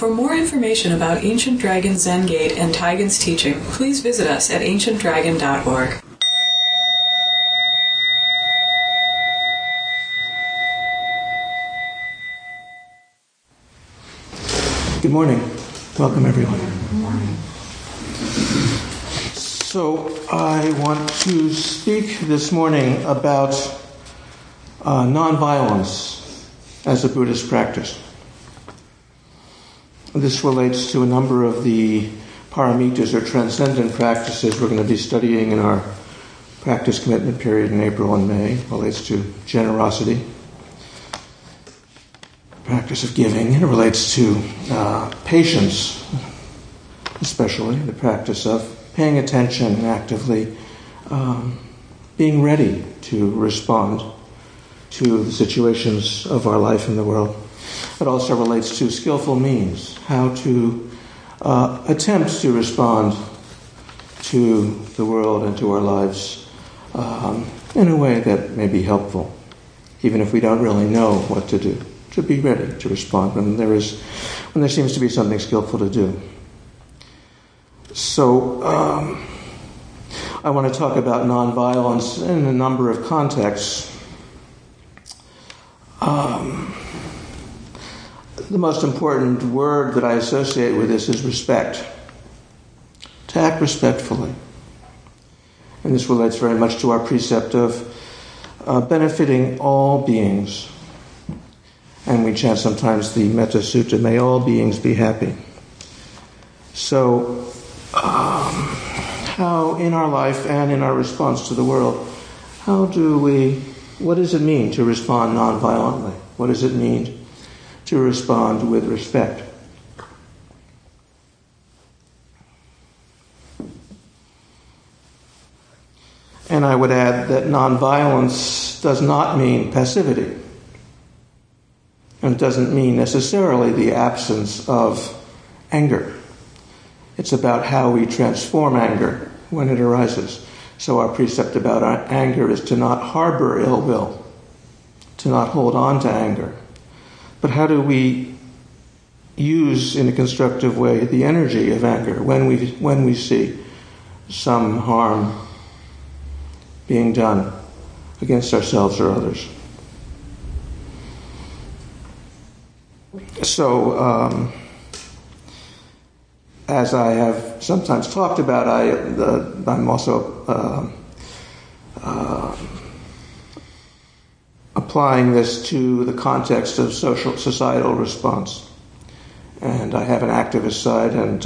For more information about Ancient Dragon Zen Gate and Taigen's teaching, please visit us at ancientdragon.org. Good morning. Welcome, everyone. Good morning. So I want to speak this morning about nonviolence as a Buddhist practice. This relates to a number of the paramitas, or transcendent practices, we're going to be studying in our practice commitment period in April and May. It relates to generosity, practice of giving. It relates to patience, especially the practice of paying attention and actively being ready to respond to the situations of our life in the world. It also relates to skillful means, how to attempt to respond to the world and to our lives in a way that may be helpful, even if we don't really know what to do. To be ready to respond when there seems to be something skillful to do. So I want to talk about nonviolence in a number of contexts. The most important word that I associate with this is respect. To act respectfully. And this relates very much to our precept of benefiting all beings. And we chant sometimes the Metta Sutta, may all beings be happy. So, how in our life and in our response to the world, what does it mean to respond nonviolently? What does it mean to respond with respect? And I would add that nonviolence does not mean passivity. And it doesn't mean necessarily the absence of anger. It's about how we transform anger when it arises. So our precept about our anger is to not harbor ill will, to not hold on to anger. But how do we use in a constructive way the energy of anger when we see some harm being done against ourselves or others? So, as I have sometimes talked about, I'm also applying this to the context of societal response. And I have an activist side, and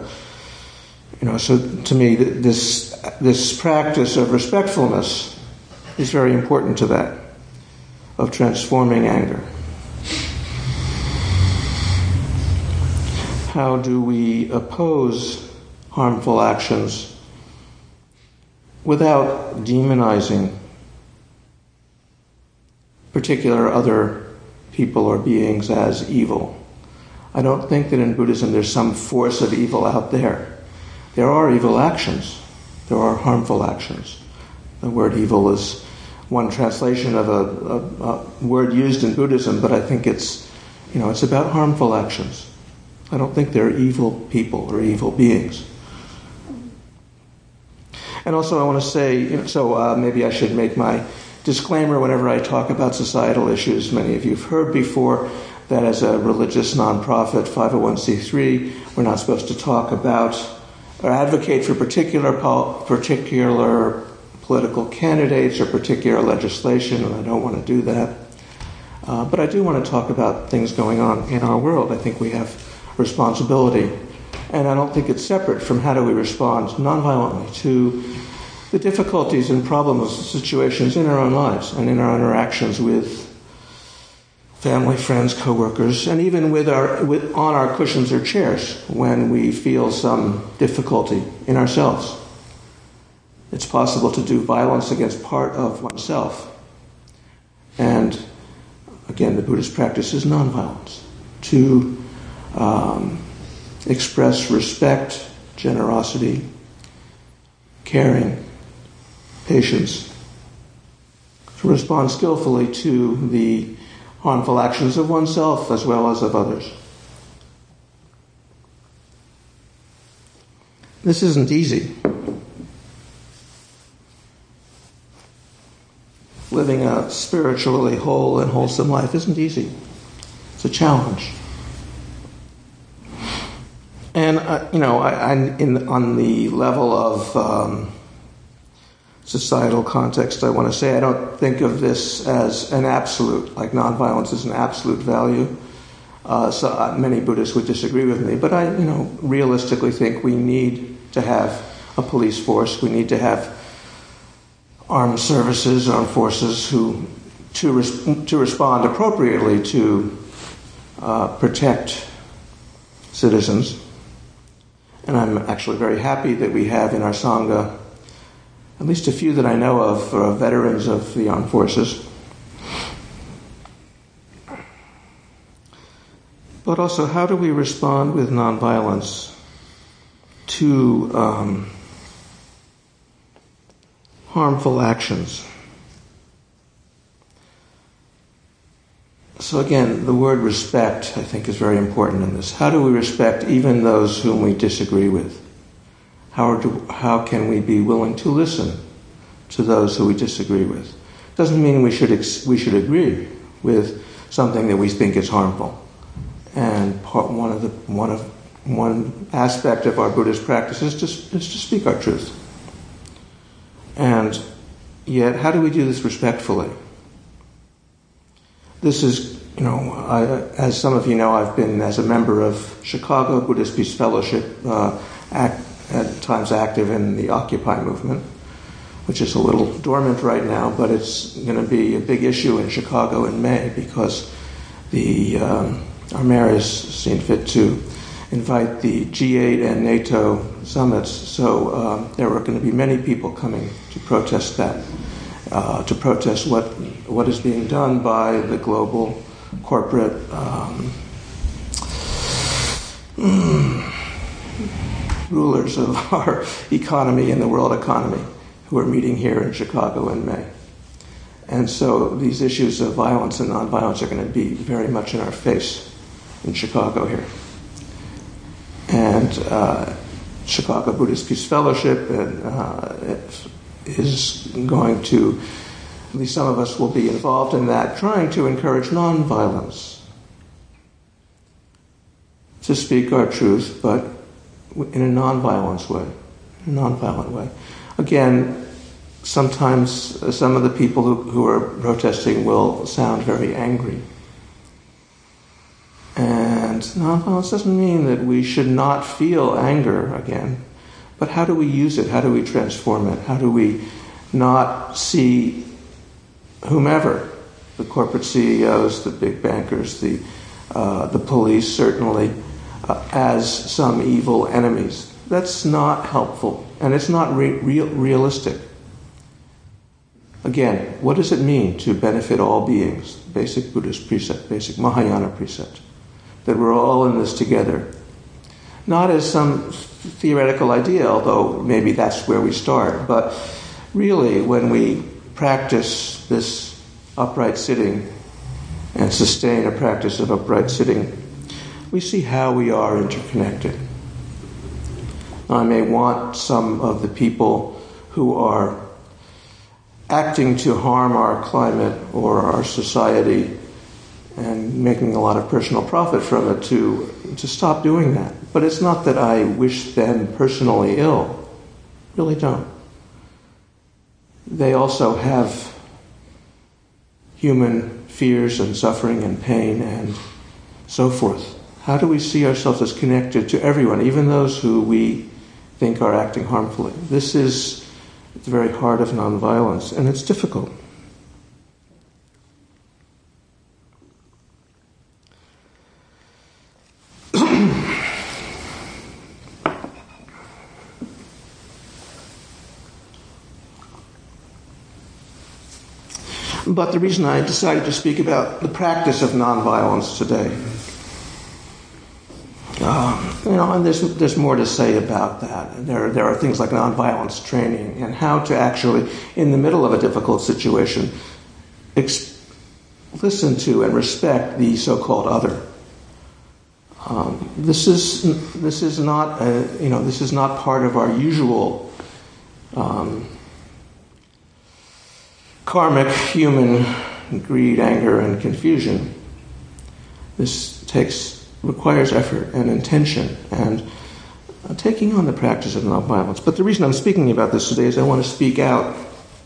so to me, this practice of respectfulness is very important to that, of transforming anger. How do we oppose harmful actions without demonizing particular other people or beings as evil? I don't think that in Buddhism there's some force of evil out there. There are evil actions. There are harmful actions. The word evil is one translation of a word used in Buddhism, but I think it's about harmful actions. I don't think they're evil people or evil beings. And also I want to say, maybe I should make my disclaimer whenever I talk about societal issues. Many of you have heard before that as a religious nonprofit, 501c3, we're not supposed to talk about or advocate for particular political candidates or particular legislation, and I don't want to do that. But I do want to talk about things going on in our world. I think we have responsibility, and I don't think it's separate from how do we respond nonviolently to the difficulties and problems and situations in our own lives and in our interactions with family, friends, co-workers, and even on our cushions or chairs when we feel some difficulty in ourselves. It's possible to do violence against part of oneself. And again, the Buddhist practice is nonviolence. To express respect, generosity, caring, patience, to respond skillfully to the harmful actions of oneself as well as of others. This isn't easy. Living a spiritually whole and wholesome life isn't easy. It's a challenge. And, on the level of societal context, I want to say I don't think of this as an absolute, like nonviolence is an absolute value. So many Buddhists would disagree with me, but I, realistically think we need to have a police force. We need to have armed services, armed forces to respond appropriately to protect citizens. And I'm actually very happy that we have in our Sangha at least a few that I know of veterans of the armed forces. But also, how do we respond with nonviolence to harmful actions? So again, the word respect, I think, is very important in this. How do we respect even those whom we disagree with? How can we be willing to listen to those who we disagree with? Doesn't mean we should agree with something that we think is harmful. And one aspect of our Buddhist practice is to speak our truth. And yet, how do we do this respectfully? This is, as some of you know, I've been as a member of Chicago Buddhist Peace Fellowship, at times active in the Occupy movement, which is a little dormant right now, but it's going to be a big issue in Chicago in May because our mayor has seen fit to invite the G8 and NATO summits, so there are going to be many people coming to protest that, to protest what is being done by the global corporate rulers of our economy and the world economy who are meeting here in Chicago in May. And so these issues of violence and nonviolence are going to be very much in our face in Chicago here. And Chicago Buddhist Peace Fellowship is going to, at least some of us will be involved in that, trying to encourage nonviolence, to speak our truth, but in a nonviolent way. Again, sometimes some of the people who are protesting will sound very angry. And nonviolence doesn't mean that we should not feel anger again, but how do we use it? How do we transform it? How do we not see whomever, the corporate CEOs, the big bankers, the police certainly, as some evil enemies? That's not helpful, and it's not realistic. Again, what does it mean to benefit all beings? Basic Buddhist precept, basic Mahayana precept. That we're all in this together. Not as some theoretical idea, although maybe that's where we start, but really when we practice this upright sitting and sustain a practice of upright sitting, we see how we are interconnected. I may want some of the people who are acting to harm our climate or our society and making a lot of personal profit from it to stop doing that. But it's not that I wish them personally ill. Really don't. They also have human fears and suffering and pain and so forth. How do we see ourselves as connected to everyone, even those who we think are acting harmfully? This is the very heart of nonviolence, and it's difficult. But the reason I decided to speak about the practice of nonviolence today, and there's more to say about that. There are things like nonviolence training and how to actually, in the middle of a difficult situation, listen to and respect the so-called other. This is not part of our usual karmic human greed, anger, and confusion. This requires effort and intention and taking on the practice of nonviolence. But the reason I'm speaking about this today is I want to speak out.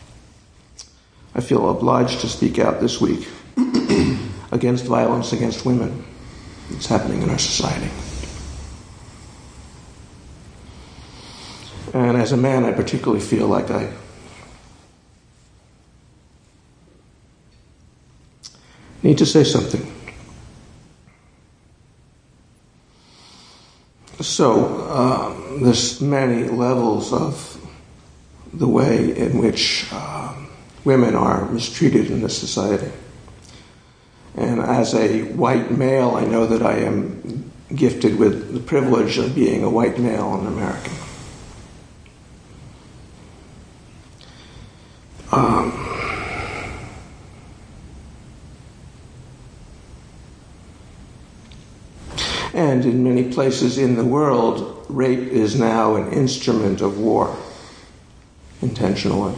I feel obliged to speak out this week against violence against women that's happening in our society. And as a man, I particularly feel like I need to say something. So, there's many levels of the way in which women are mistreated in this society. And as a white male, I know that I am gifted with the privilege of being a white male and American. And in many places in the world, rape is now an instrument of war, intentionally.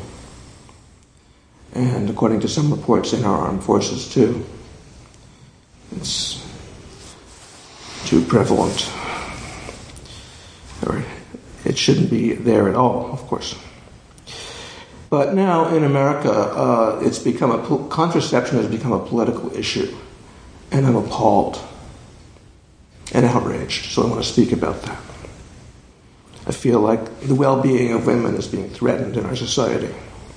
And according to some reports in our armed forces, too. It's too prevalent. Or it shouldn't be there at all, of course. But now in America, contraception has become a political issue. And I'm appalled and outraged, so I want to speak about that. I feel like the well-being of women is being threatened in our society.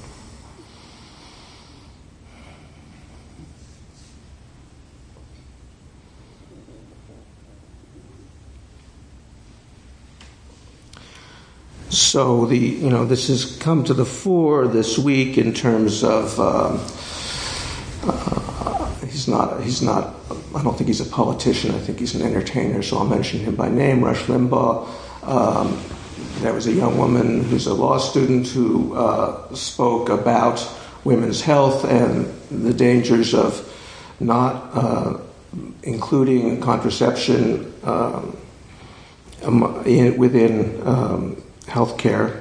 So this has come to the fore this week in terms of he's not. I don't think he's a politician. I think he's an entertainer. So I'll mention him by name. Rush Limbaugh. There was a young woman who's a law student who spoke about women's health and the dangers of not including contraception within healthcare,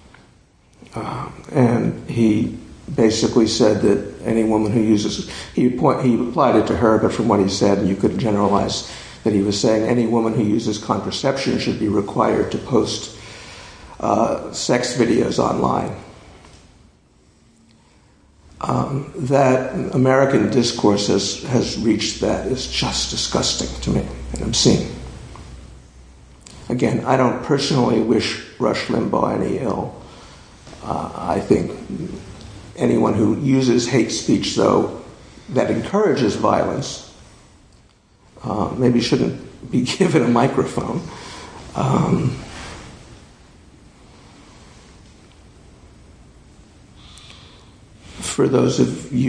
and he basically said that any woman who uses, he applied it to her, but from what he said, you could generalize that he was saying any woman who uses contraception should be required to post sex videos online. That American discourse has reached that is just disgusting to me and obscene. Again, I don't personally wish Rush Limbaugh any ill. I think anyone who uses hate speech, though, that encourages violence, maybe shouldn't be given a microphone. For those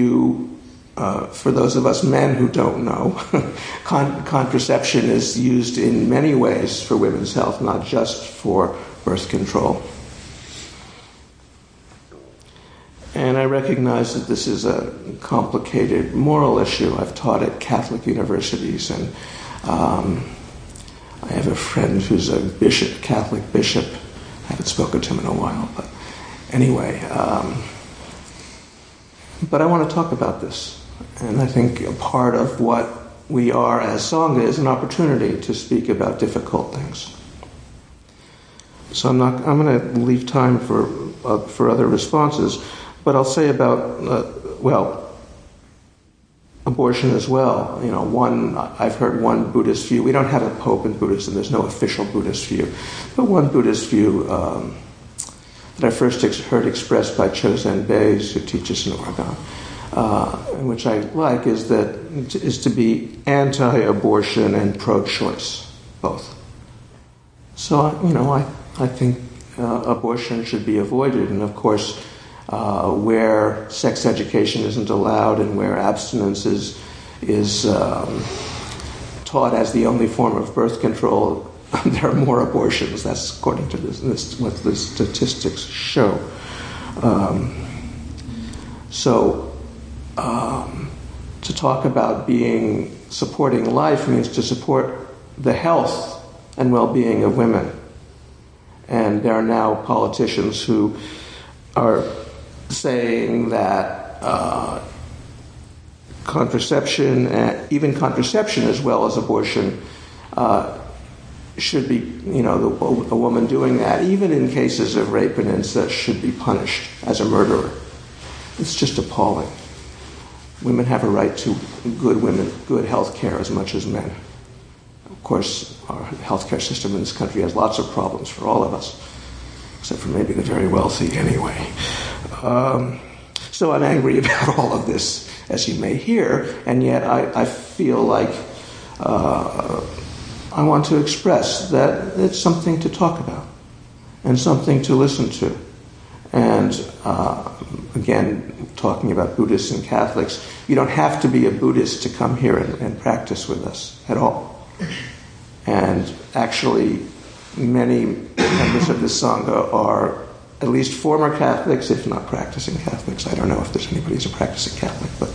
of us men who don't know, contraception is used in many ways for women's health, not just for birth control. And I recognize that this is a complicated moral issue. I've taught at Catholic universities, and I have a friend who's a bishop, Catholic bishop. I haven't spoken to him in a while, but anyway. But I want to talk about this. And I think a part of what we are as Sangha is an opportunity to speak about difficult things. So I'm going to leave time for other responses, but I'll say about abortion as well. I've heard one Buddhist view. We don't have a pope in Buddhism. There's no official Buddhist view, but one Buddhist view that I first heard expressed by Chosen Bays, who teaches in Oregon. Which I like, is to be anti-abortion and pro-choice, both. So, I think abortion should be avoided, and of course, where sex education isn't allowed and where abstinence is taught as the only form of birth control, there are more abortions. That's according to this what the statistics show. To talk about supporting life means to support the health and well-being of women. And there are now politicians who are saying that contraception, even contraception as well as abortion, should be, a woman doing that, even in cases of rape and incest, should be punished as a murderer. It's just appalling. Women have a right to good health care as much as men. Of course, our healthcare system in this country has lots of problems for all of us, except for maybe the very wealthy anyway. So I'm angry about all of this, as you may hear, and yet I feel like I want to express that it's something to talk about and something to listen to. And again, talking about Buddhists and Catholics, you don't have to be a Buddhist to come here and practice with us at all. And actually, many members of the Sangha are at least former Catholics, if not practicing Catholics. I don't know if there's anybody who's a practicing Catholic, but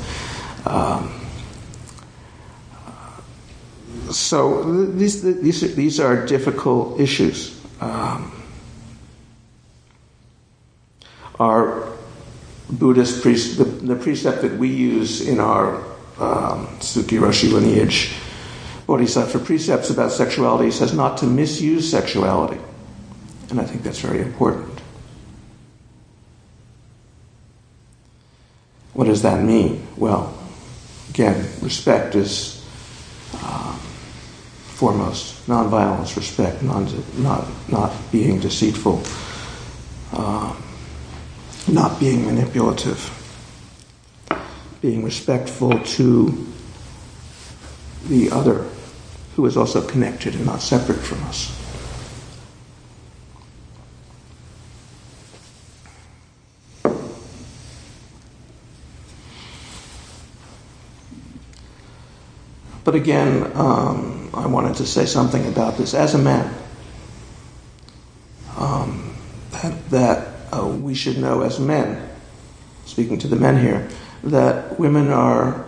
so these are difficult issues. Our Buddhist the precept that we use in our Suki Roshi lineage Bodhisattva precepts about sexuality says not to misuse sexuality, and I think that's very important. What does that mean? Well, again, respect is foremost. Nonviolence, respect, not being deceitful, not being manipulative, being respectful to the other who is also connected and not separate from us. But again, I wanted to say something about this as a man. That we should know as men, speaking to the men here, that women are,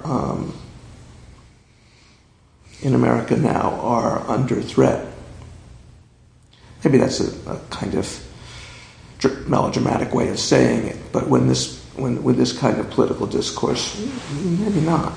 in America now, are under threat. Maybe that's a kind of melodramatic way of saying it, but with this kind of political discourse, maybe not.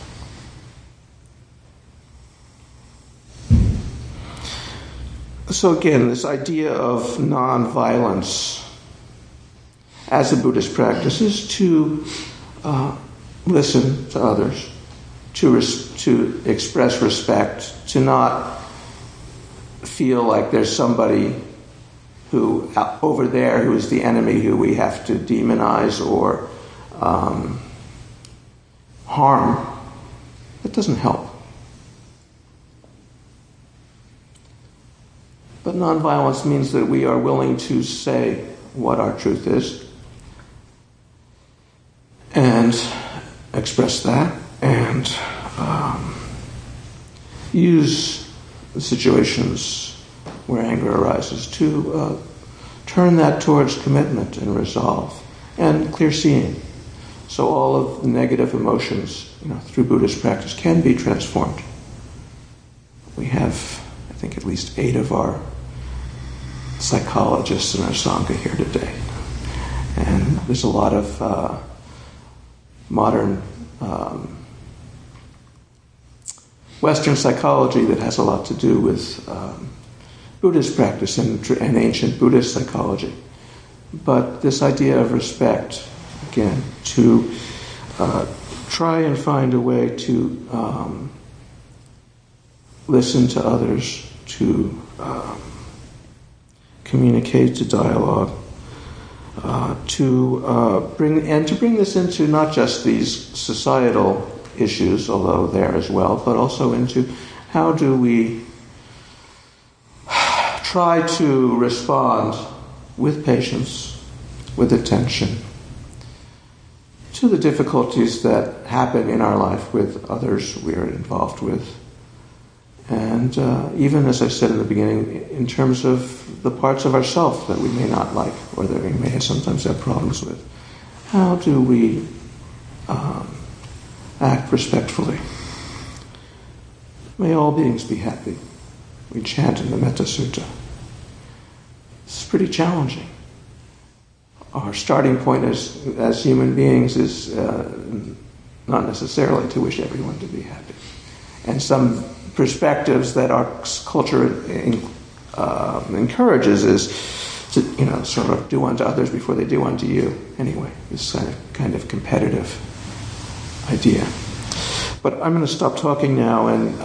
So again, this idea of non-violence as a Buddhist practice is to listen to others, to express respect, to not feel like there's somebody who over there who is the enemy who we have to demonize or harm. That doesn't help. But nonviolence means that we are willing to say what our truth is and express that and use the situations where anger arises to turn that towards commitment and resolve and clear seeing. So all of the negative emotions, through Buddhist practice can be transformed. We have, I think, at least 8 of our psychologists in our Sangha here today. And there's a lot of modern Western psychology that has a lot to do with Buddhist practice and ancient Buddhist psychology. But this idea of respect, again, to try and find a way to listen to others, to communicate, to dialogue, to bring this into not just these societal issues, although there as well, but also into how do we try to respond with patience, with attention, to the difficulties that happen in our life with others we are involved with. And even, as I said in the beginning, in terms of the parts of ourselves that we may not like or that we may sometimes have problems with, how do we act respectfully? May all beings be happy. we chant in the Metta Sutta. It's pretty challenging. Our starting point as human beings is not necessarily to wish everyone to be happy. And some perspectives that our culture encourages is to, sort of do unto others before they do unto you. Anyway, this kind of competitive idea. But I'm going to stop talking now and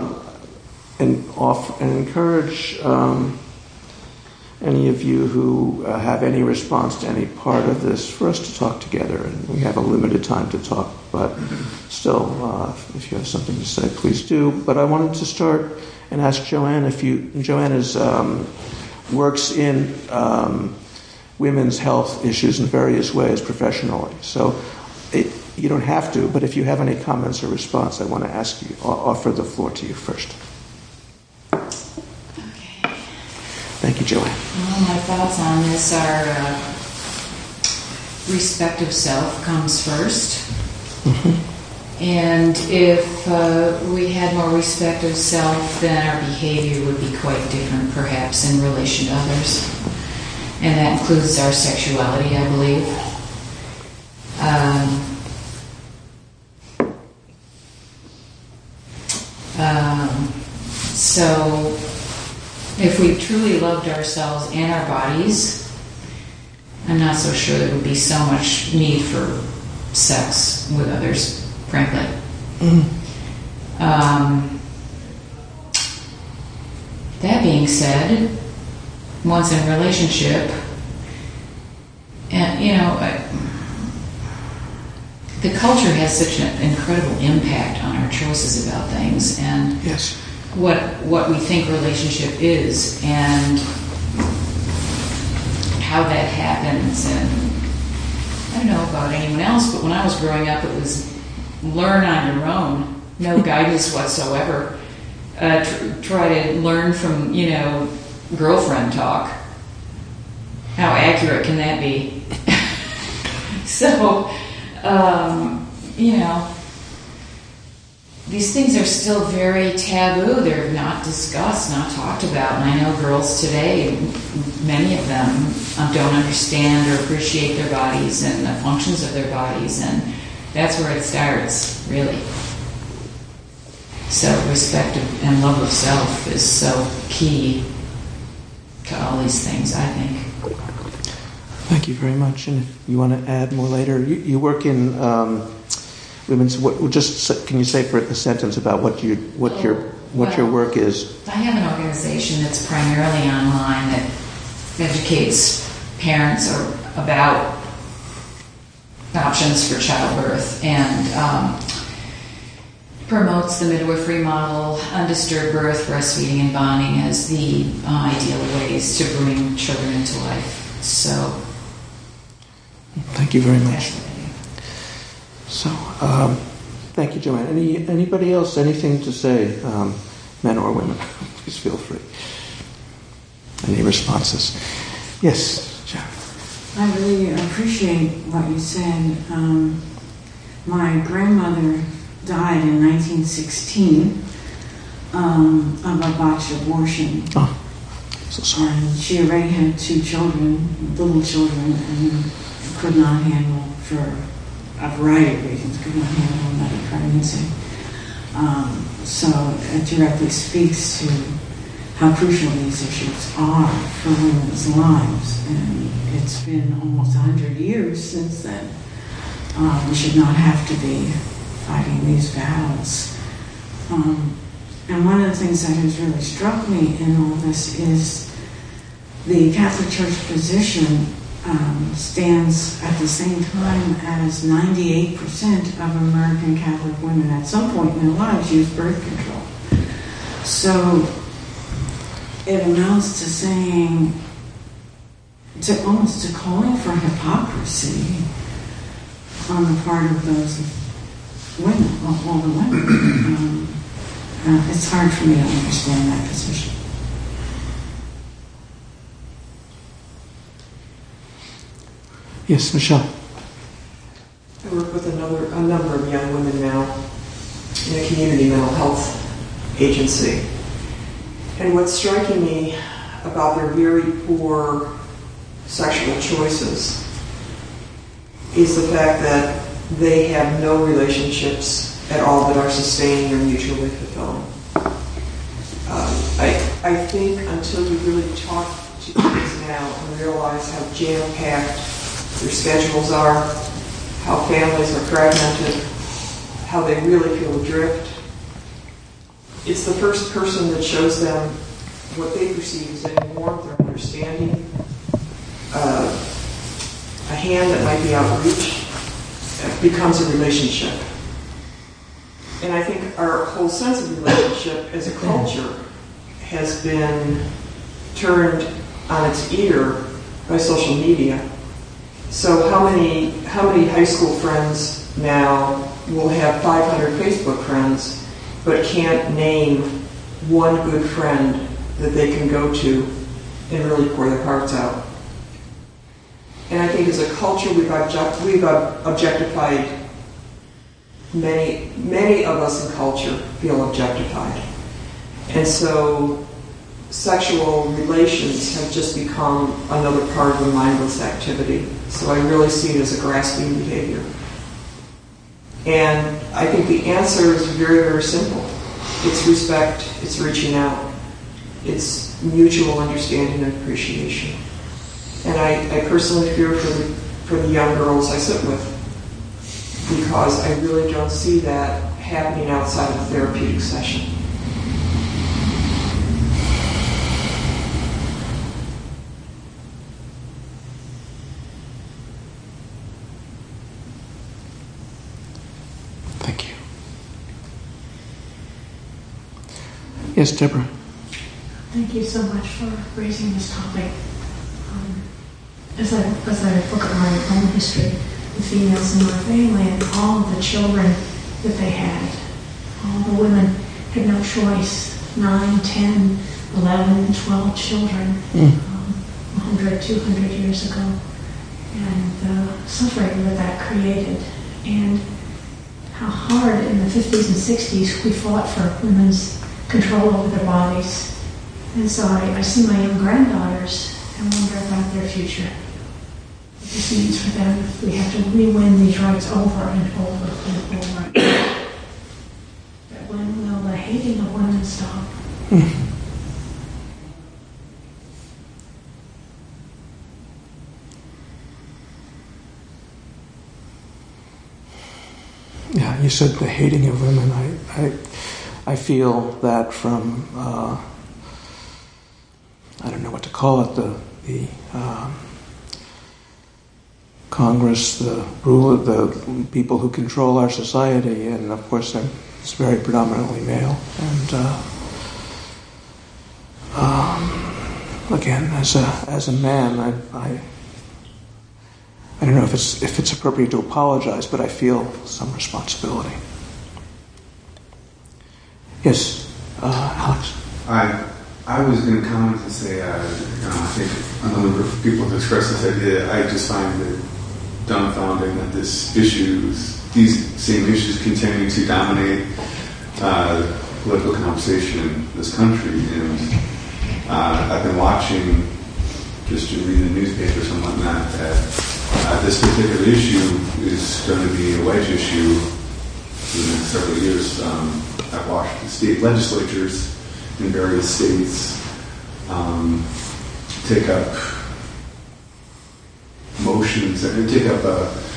encourage any of you who have any response to any part of this for us to talk together. And we have a limited time to talk, but still, if you have something to say, please do. But I wanted to start and ask Joanne Joanne works in women's health issues in various ways professionally. So you don't have to, but if you have any comments or response, I want to offer the floor to you first. Thank you, Joanne. Well, my thoughts on this are respect of self comes first. Mm-hmm. And if we had more respect of self, then our behavior would be quite different, perhaps, in relation to others. And that includes our sexuality, I believe. So if we truly loved ourselves and our bodies, I'm not so sure there would be so much need for sex with others, frankly. Mm. That being said, once in a relationship, and the culture has such an incredible impact on our choices about things, and yes, what we think relationship is, and how that happens. And I don't know about anyone else, but when I was growing up, it was learn on your own, no guidance whatsoever. Try to learn from, girlfriend talk. How accurate can that be? So, these things are still very taboo. They're not discussed, not talked about. And I know girls today, many of them don't understand or appreciate their bodies and the functions of their bodies. And that's where it starts, really. So respect and love of self is so key to all these things, I think. Thank you very much. And if you want to add more later, you work in women's. Can you say for a sentence about what your work is? I have an organization that's primarily online that educates parents about options for childbirth and promotes the midwifery model, undisturbed birth, breastfeeding, and bonding as the ideal ways to bring children into life. So, thank you very much. So, thank you, Joanne. Anybody else? Anything to say, men or women? Please feel free. Any responses? Yes, John. I really appreciate what you said. My grandmother died in 1916 of a botched abortion. Oh, so sorry. And she already had 2 children, little children, and could not handle, for a variety of reasons, could not handle another pregnancy. So it directly speaks to how crucial these issues are for women's lives. And it's been almost 100 years since then. We should not have to be fighting these battles. And one of the things that has really struck me in all this is the Catholic Church position stands at the same time as 98% of American Catholic women at some point in their lives use birth control. So it amounts to saying, almost to calling for hypocrisy on the part of those women, all the women. It's hard for me to understand that position. Yes, Michelle. I work with a number of young women now in a community mental health agency. And what's striking me about their very poor sexual choices is the fact that they have no relationships at all that are sustaining or mutually fulfilling. I think until you really talk to kids now and realize how jam-packed their schedules are, how families are fragmented, how they really feel adrift, it's the first person that shows them what they perceive as any warmth or understanding, a hand that might be outreach, becomes a relationship. And I think our whole sense of relationship as a culture has been turned on its ear by social media. So how many high school friends now will have 500 Facebook friends but can't name one good friend that they can go to and really pour their hearts out? And I think as a culture we've objectified, many of us in culture feel objectified. And so sexual relations have just become another part of a mindless activity. So I really see it as a grasping behavior. And I think the answer is very, very simple. It's respect, it's reaching out, it's mutual understanding and appreciation. And I personally fear for the young girls I sit with, because I really don't see that happening outside of a therapeutic session. Thank you. Yes, Deborah. Thank you so much for raising this topic. As I look at my own history, the females in my family and all of the children that they had, all the women had no choice. 9, 10, 11, 12 children, 100, 200 years ago. And the suffering that created. And how hard in the 50s and 60s we fought for women's control over their bodies. And so I see my young granddaughters and wonder about their future. What this means for them if we have to re-win these rights over and over and over. But when will the hating of women stop? Yeah, you said the hating of women. I feel that from I don't know what to call it, the Congress, the rule of the people who control our society, and of course it's very predominantly male. And again, as a man, I don't know if it's appropriate to apologize, but I feel some responsibility. Yes, Alex. I was going to comment and say, I think a number of people have expressed this idea. I just find it dumbfounding that these same issues continue to dominate political conversation in this country. And I've been watching, just to read the newspapers and whatnot, that this particular issue is going to be a wedge issue for the next several years at Washington state legislatures in various states take up motions and take up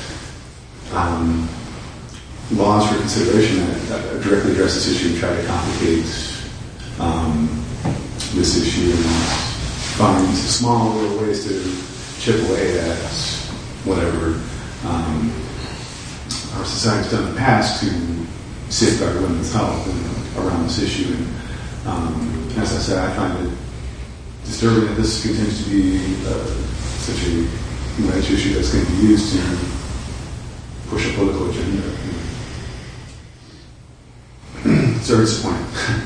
laws for consideration that directly address this issue and try to complicate this issue and find small little ways to chip away at whatever our society's done in the past to safeguard women's health around this issue. And as I said, I find it disturbing that this continues to be such a huge issue that's going to be used to push a political agenda. It's very disappointing.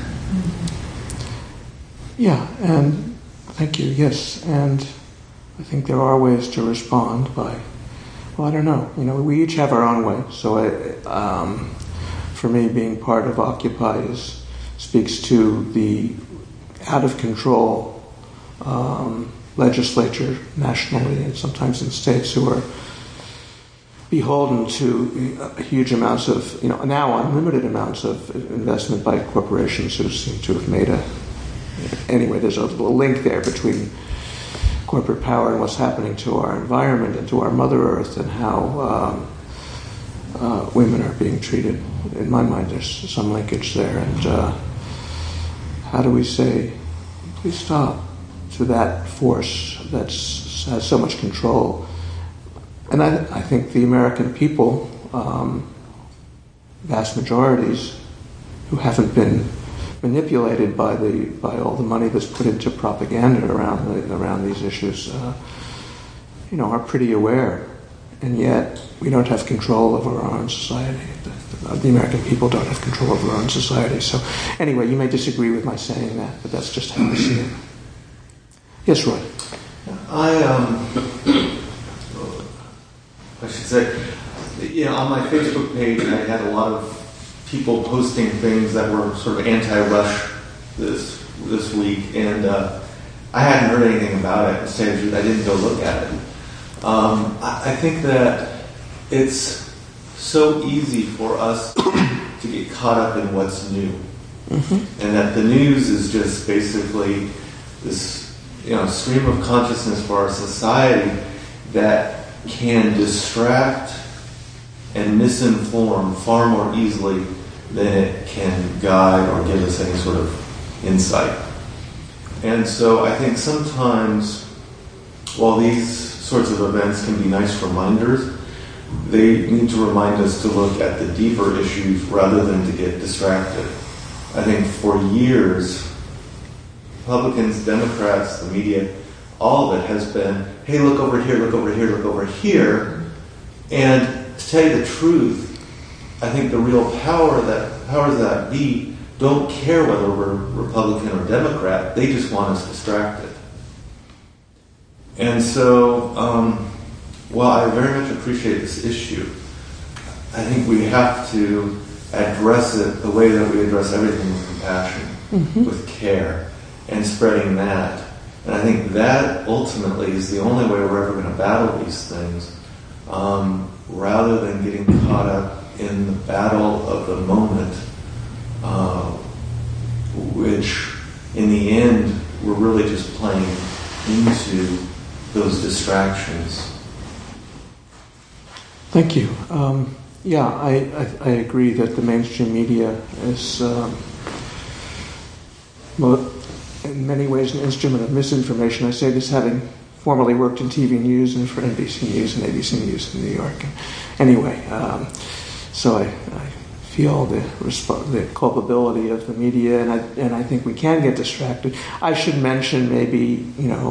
Yeah, and thank you, yes. And I think there are ways to respond by, well, I don't know. We each have our own way. So for me, being part of Occupy speaks to the out of control legislature nationally and sometimes in states who are beholden to huge amounts of, now unlimited amounts of investment by corporations who seem to have made anyway, there's a little link there between corporate power and what's happening to our environment and to our Mother Earth and how women are being treated. In my mind, there's some linkage there. And how do we say, please stop to that force that has so much control? And I think the American people, vast majorities, who haven't been manipulated by all the money that's put into propaganda around these issues, are pretty aware, and yet we don't have control over our own society. The American people don't have control over our own society. So, anyway, you may disagree with my saying that, but that's just how I see it. Yes, Roy. I should say, on my Facebook page, I had a lot of people posting things that were sort of anti-Rush this week, and I hadn't heard anything about it. To tell you the truth, I didn't go look at it. I think that it's so easy for us to get caught up in what's new, and that the news is just basically this, stream of consciousness for our society that can distract and misinform far more easily than it can guide or give us any sort of insight. And so I think sometimes, while these sorts of events can be nice reminders, they need to remind us to look at the deeper issues rather than to get distracted. I think for years, Republicans, Democrats, the media, all of it has been, hey, look over here, look over here, look over here. And to tell you the truth, I think the real powers that be don't care whether we're Republican or Democrat. They just want us distracted. And so, while I very much appreciate this issue, I think we have to address it the way that we address everything, with compassion, with care, and spreading that. And I think that ultimately is the only way we're ever going to battle these things, rather than getting caught up in the battle of the moment, which in the end we're really just playing into those distractions. Thank you. I agree that the mainstream media is in many ways an instrument of misinformation. I say this having formerly worked in TV news and for NBC News and ABC News in New York. Anyway, so I feel the culpability of the media, and I think we can get distracted. I should mention maybe,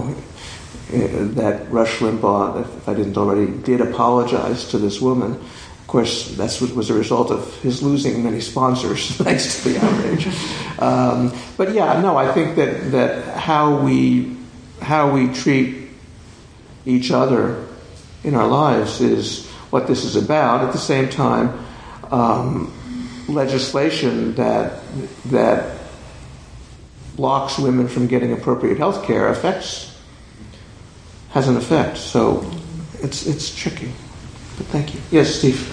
that Rush Limbaugh, if I didn't already, did apologize to this woman. Of course, that was a result of his losing many sponsors thanks to the outrage. But I think that how we treat each other in our lives is what this is about. At the same time, legislation that blocks women from getting appropriate health care has an effect. So it's tricky. But thank you. Yes, Steve.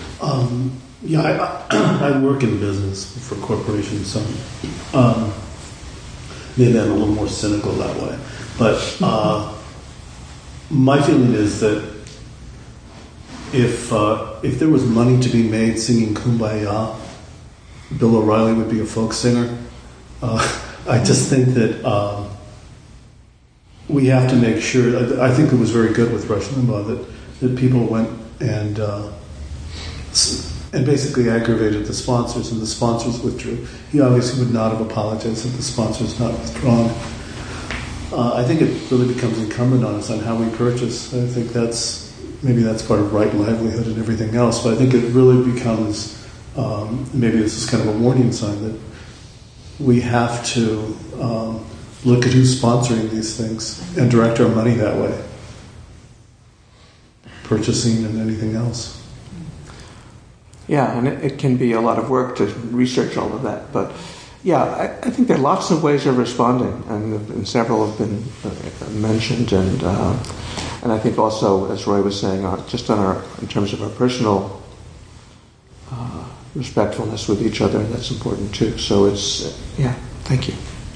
I work in business for corporations, so maybe I'm a little more cynical that way. But my feeling is that if there was money to be made singing Kumbaya, Bill O'Reilly would be a folk singer. I just think that we have to make sure. I think it was very good with Rush Limbaugh that people went and basically aggravated the sponsors, and the sponsors withdrew. He obviously would not have apologized if the sponsors not withdrawn. I think it really becomes incumbent on us on how we purchase. I think maybe that's part of right livelihood and everything else, but I think it really becomes, maybe this is kind of a warning sign that we have to look at who's sponsoring these things and direct our money that way. Purchasing and anything else. Yeah, and it can be a lot of work to research all of that. But Yeah, I think there are lots of ways of responding, and several have been mentioned, and I think also, as Roy was saying, just in terms of our personal respectfulness with each other, that's important too. So thank you.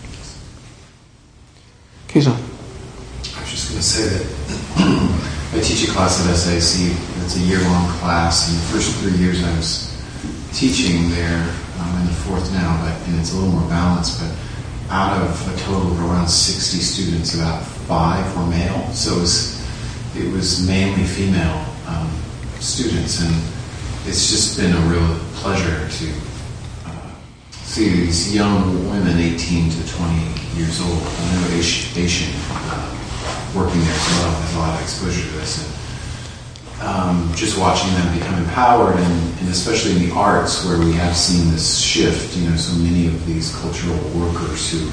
Kizan. I was just going to say that I teach a class at SAC. It's a year-long class, and the first 3 years I was teaching there. I'm in the fourth now, and it's a little more balanced. But out of a total of around 60 students, about 5 were male. So it was mainly female students, and it's just been a real pleasure to see these young women, 18 to 20 years old. I know Asian working there as well has a lot of exposure to this, and just watching them become empowered, and especially in the arts where we have seen this shift. So many of these cultural workers who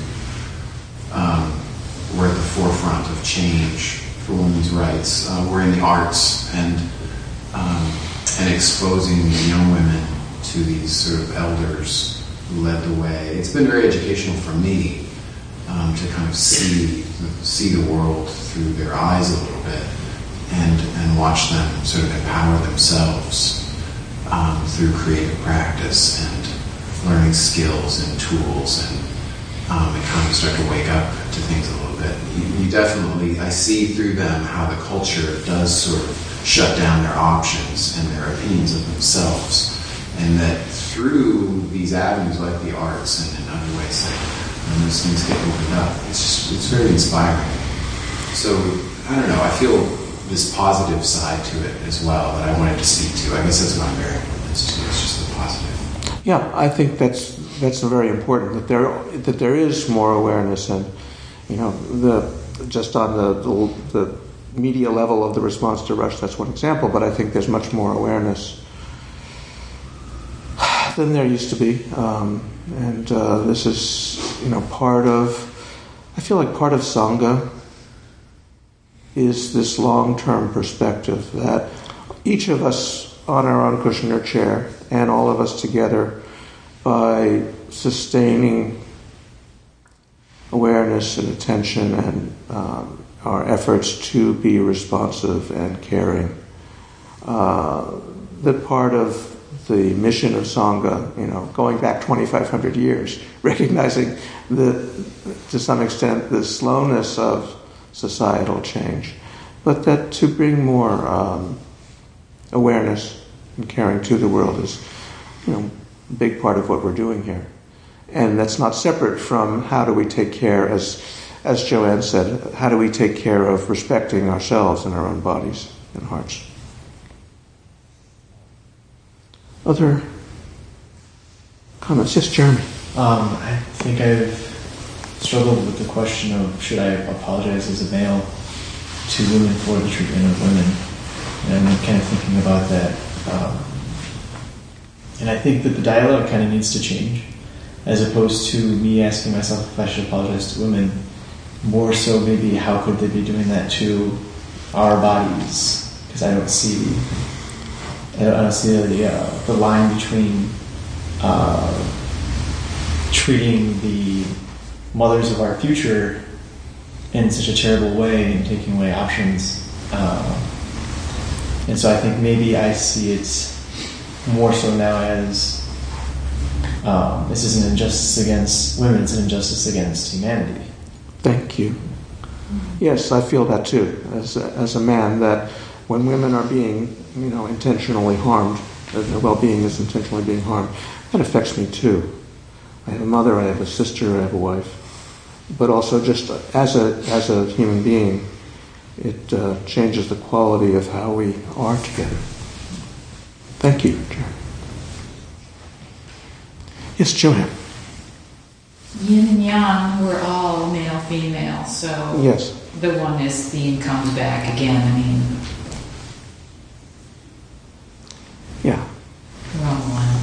were at the forefront of change for women's rights were in the arts, and exposing the young women to these sort of elders who led the way. It's been very educational for me to kind of see the world through their eyes a little bit, and watch them sort of empower themselves through creative practice and learning skills and tools, and kind of start to wake up to things a little bit. You definitely, I see through them how the culture does sort of shut down their options and their opinions of themselves, and that through these avenues like the arts and in other ways that when those things get opened up, it's very inspiring. So I don't know, I feel this positive side to it as well that I wanted to speak to. I guess that's what I'm bearing from this too. It's just the positive. Yeah, I think that's very important, that there is more awareness, and just on the media level of the response to Rush, that's one example, but I think there's much more awareness than there used to be, and this is part of, I feel like part of Sangha is this long-term perspective that each of us on our own cushion or chair, and all of us together, by sustaining awareness and attention and our efforts to be responsive and caring, that part of the mission of Sangha, going back 2,500 years, recognizing to some extent the slowness of societal change, but that to bring more awareness and caring to the world is, a big part of what we're doing here. And that's not separate from how do we take care, as Joanne said, how do we take care of respecting ourselves and our own bodies and hearts. Other comments? Yes, Jeremy. I think I've struggled with the question of should I apologize as a male to women for the treatment of women, and I'm kind of thinking about that. And I think that the dialogue kind of needs to change, as opposed to me asking myself if I should apologize to women. More so, maybe how could they be doing that to our bodies? Because I don't see the line between treating the mothers of our future in such a terrible way and taking away options. And so I think maybe I see it more so now as this is an injustice against women, it's an injustice against humanity. Thank you. Yes, I feel that too, as a man, that when women are being, intentionally harmed, their well-being is intentionally being harmed, that affects me too. I have a mother, I have a sister, I have a wife, but also just as a human being, it changes the quality of how we are together. Thank you, Jeremy. Yes, Joanne. Yin and yang, we're all male, female, so yes. The oneness theme comes back again. Yeah. We're all one.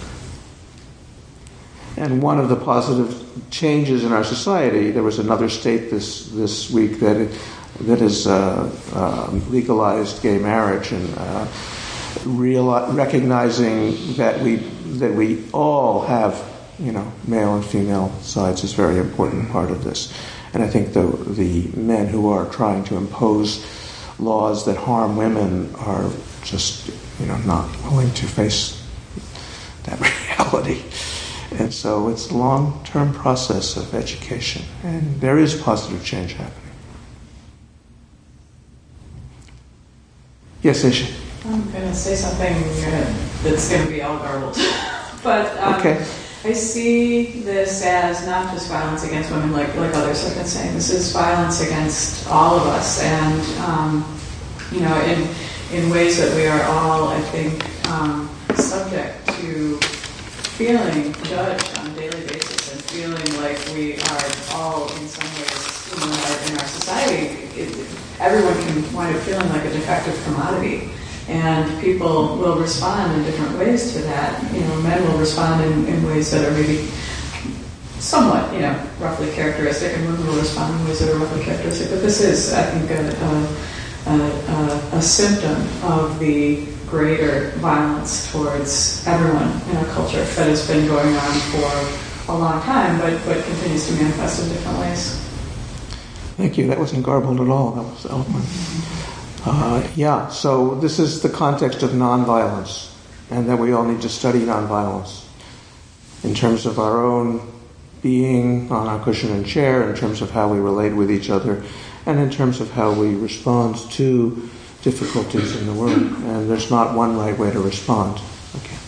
And one of the positive changes in our society, there was another state this week that has legalized gay marriage, and recognizing that we all have male and female sides is a very important part of this. And I think the men who are trying to impose laws that harm women are just, not willing to face that reality. And so it's a long-term process of education, and there is positive change happening. Yes, Isha? I'm going to say something that's going to be all garbled. But okay. I see this as not just violence against women, like others have been saying. This is violence against all of us, and in ways that we are all, I think, subject to feeling judged on a daily basis and feeling like we are all, in some ways, in our society, everyone can wind up feeling like a defective commodity. And people will respond in different ways to that. Men will respond in ways that are maybe somewhat, roughly characteristic, and women will respond in ways that are roughly characteristic. But this is, I think, a symptom of the greater violence towards everyone in our culture that has been going on for a long time, but continues to manifest in different ways. Thank you. That wasn't garbled at all. That was eloquent. So this is the context of nonviolence, and that we all need to study nonviolence in terms of our own being on our cushion and chair, in terms of how we relate with each other, and in terms of how we respond to difficulties in the world. And there's not one right way to respond. Okay.